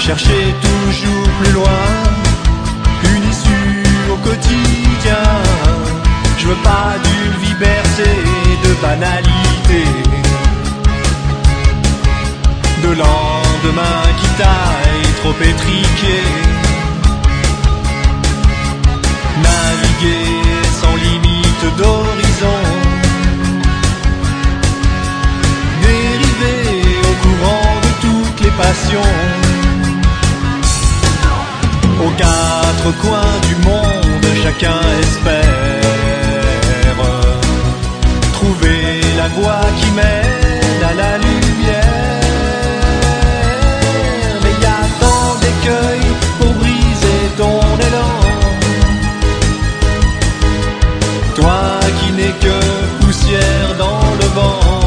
chercher toujours plus loin une issue au quotidien. Je veux pas d'une vie bercée de banalité, de lendemain qui taille trop étriqué. Naviguer sans limite d'horizon, dériver au courant de toutes les passions. Aux quatre coins du monde, chacun espère trouver la voie qui mène à la lumière. Mais y a tant d'écueils pour briser ton élan. Toi qui n'es que poussière dans le vent.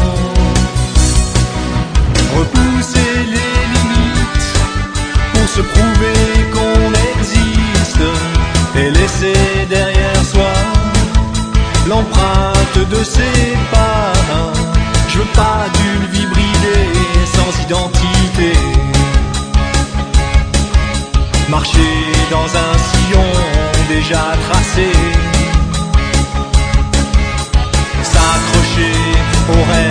Repousser les limites pour se prouver qu'on existe et laisser derrière soi l'empreinte de ses pas. Je veux pas d'une vie bridée sans identité, marcher dans un sillon déjà tracé, s'accrocher aux rêves